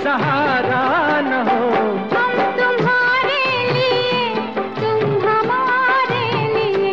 सहारा न हो। हम तुम्हारे लिए, तुम हमारे लिए।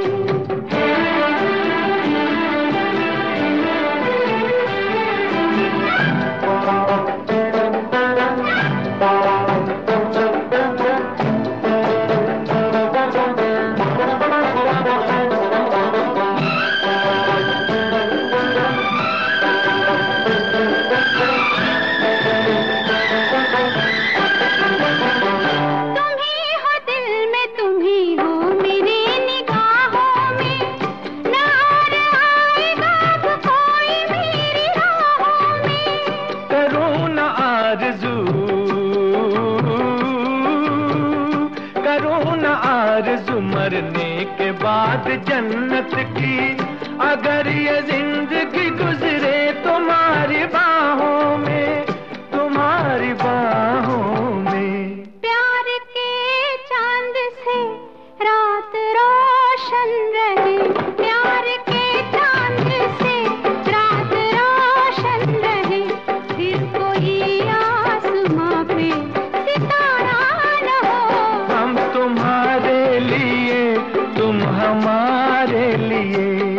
करूं न आरज़ू मरने के बाद जन्नत की, अगर ये जिंदगी गुजरे तुम्हारी बाहों में, तुम्हारी बाहों में। प्यार के चांद से रात रोशन रहे, प्यार के चांद से रात रोशन रहे, फिर कोई आसमां पे सितारा न हो। हम तुम्हारे लिए, तुम हमारे लिए।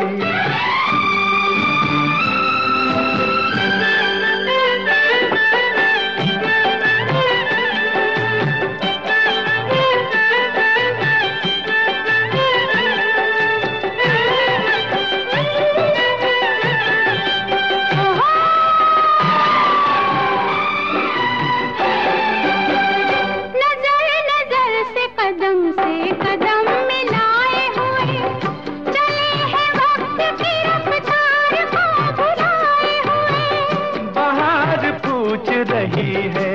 कदम से कदम मिलाए हुए चले हैं, वक्त की रफ्तार को भुलाए हुए। बाहर पूछ रही है,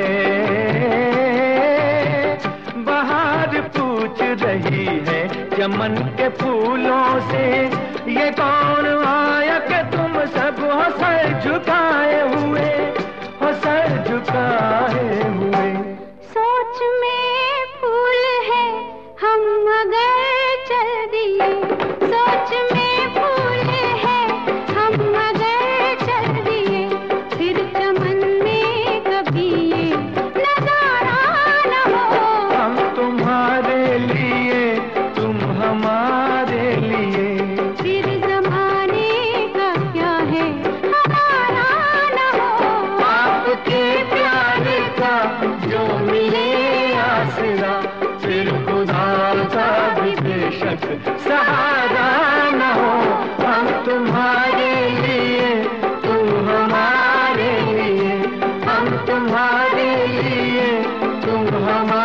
बाहर पूछ रही है चमन के फूलों से, ये कौन आया कि तुम सब हो सर झुकाए हुए, हो सर झुकाए हुए। सोच में फूल है हम अगर चल दिए, सोच में फूल है हम अगर चल दिए, फिर चमन में कभी ये नजारा न हो। हम तुम्हारे लिए, तुम हमारे लिए, फिर जमाने का क्या है हमारा न हो। आपके प्यार का जो मिले आसरा, फिर खुदा का भी बेशक सहारा न हो। हम तुम्हारे लिए, तुम हमारे लिए, हम तुम्हारे लिए, तुम हमारे